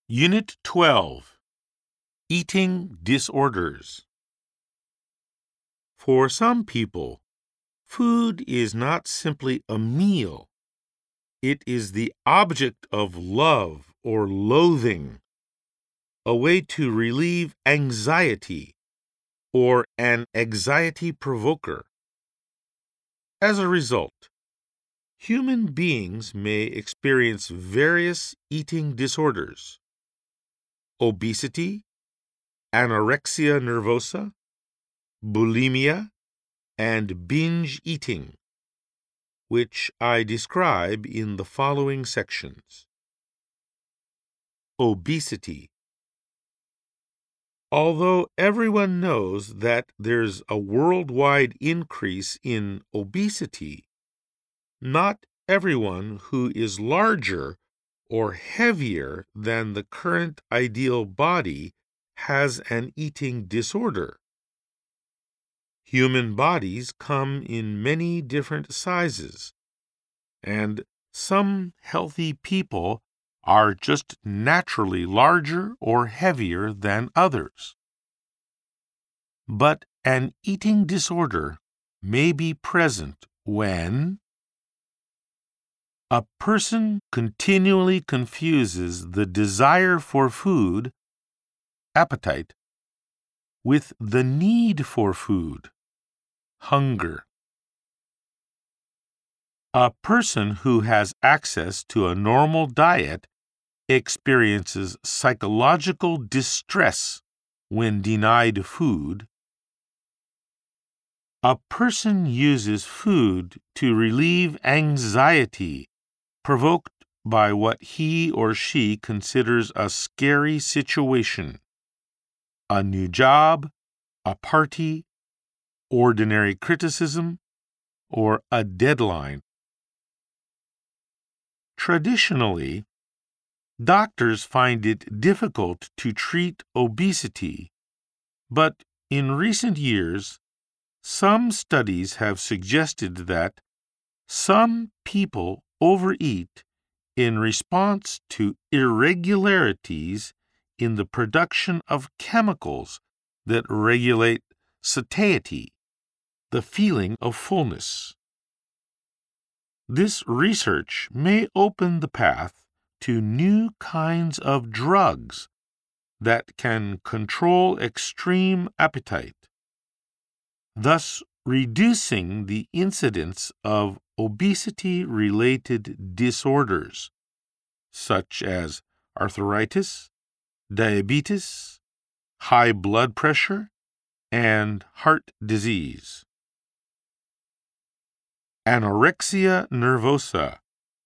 Unit 12, Eating Disorders. For some people, food is not simply a meal. It is the object of love or loathing, a way to relieve anxiety, or an anxiety provoker. As a result, human beings may experience various eating disorders: obesity, anorexia nervosa, bulimia, and binge eating, which I describe in the following sections. Obesity. Although everyone knows that there's a worldwide increase in obesity, not everyone who is larger or heavier than the current ideal body has an eating disorder. Human bodies come in many different sizes, and some healthy people are just naturally larger or heavier than others. But an eating disorder may be present when a person continually confuses the desire for food, appetite, with the need for food, hunger. A person who has access to a normal diet experiences psychological distress when denied food. A person uses food to relieve anxiety provoked by what he or she considers a scary situation: a new job, a party, ordinary criticism, or a deadline. Traditionally, doctors find it difficult to treat obesity, but in recent years, some studies have suggested that some people overeat in response to irregularities in the production of chemicals that regulate satiety, the feeling of fullness. This research may open the path to new kinds of drugs that can control extreme appetite, thus reducing the incidence of obesity-related disorders, such as arthritis, diabetes, high blood pressure, and heart disease. Anorexia nervosa.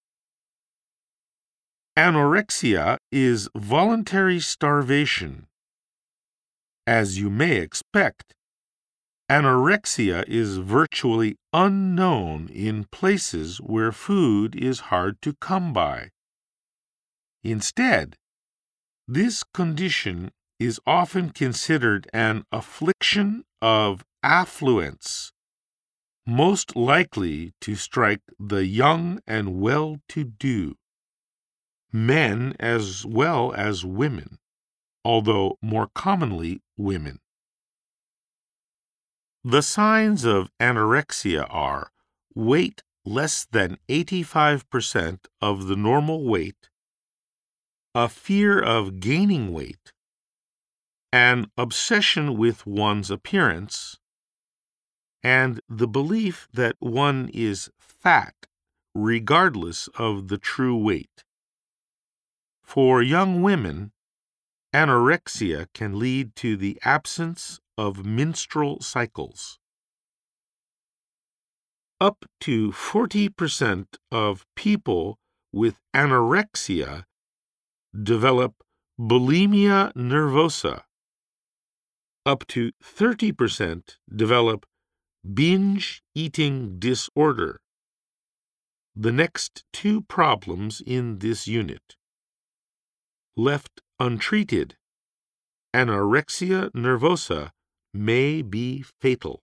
Anorexia is voluntary starvation. As you may expect, anorexia is virtually unknown in places where food is hard to come by. Instead, this condition is often considered an affliction of affluence, most likely to strike the young and well-to-do, men as well as women, although more commonly women. The signs of anorexia are weight less than 85% of the normal weight, a fear of gaining weight, an obsession with one's appearance, and the belief that one is fat regardless of the true weight. For young women, anorexia can lead to the absence of menstrual cycles. Up to 40% of people with anorexia develop bulimia nervosa. Up to 30% develop binge eating disorder, the next two problems in this unit. Left untreated, anorexia nervosa may be fatal.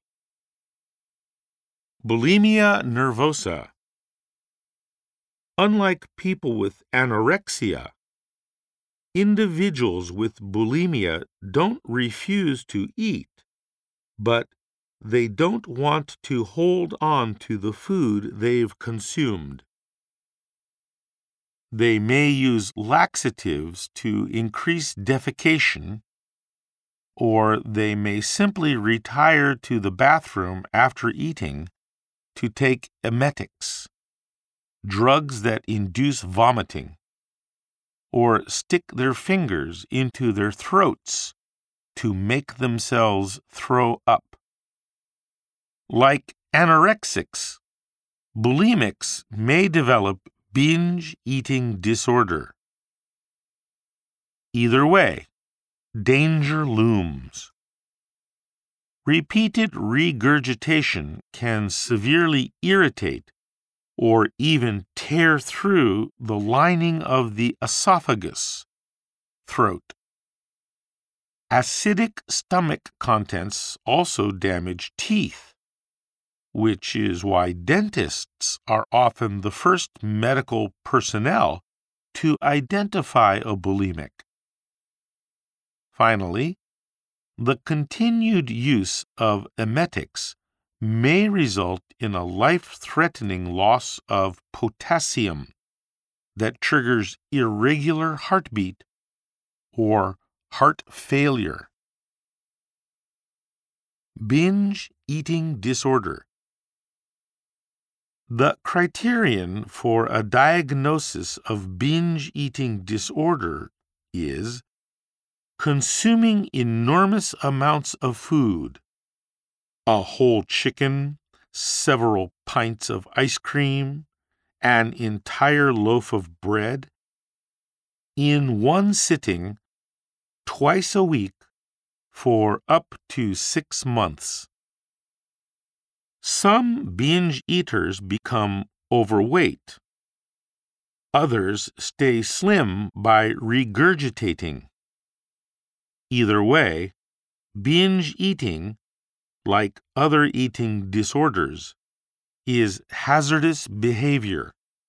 Bulimia nervosa. Unlike people with anorexia, Individuals with bulimia don't refuse to eat, but they don't want to hold on to the food they've consumed. They may use laxatives to increase defecation, or they may simply retire to the bathroom after eating to take emetics, drugs that induce vomiting, or stick their fingers into their throats to make themselves throw up. Like anorexics, bulimics may develop binge eating disorder. Either way, danger looms. Repeated regurgitation can severely irritate or even tear through the lining of the esophagus, throat. Acidic stomach contents also damage teeth, which is why dentists are often the first medical personnel to identify a bulimic. Finally, the continued use of emetics may result in a life-threatening loss of potassium that triggers irregular heartbeat or heart failure. Binge eating disorder. The criterion for a diagnosis of binge eating disorder is consuming enormous amounts of food, a whole chicken, several pints of ice cream, an entire loaf of bread, in one sitting, twice a week, for up to 6 months. Some binge eaters become overweight. Others stay slim by regurgitating. Either way, binge eating, like other eating disorders, is hazardous behavior.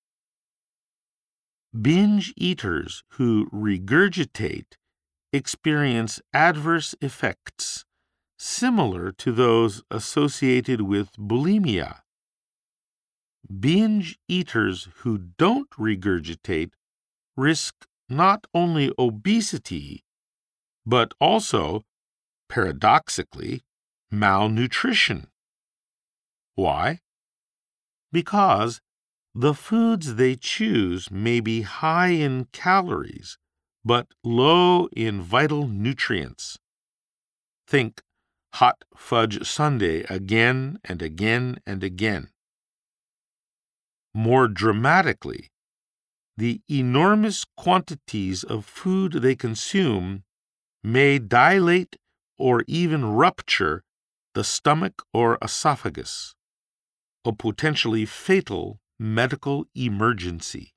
Binge eaters who regurgitate experience adverse effects similar to those associated with bulimia. Binge eaters who don't regurgitate risk not only obesity, but also, paradoxically, malnutrition. Why? Because the foods they choose may be high in calories, but low in vital nutrients. Think hot fudge sundae again and again and again. More dramatically, the enormous quantities of food they consume may dilate or even rupture the stomach or esophagus, a potentially fatal medical emergency.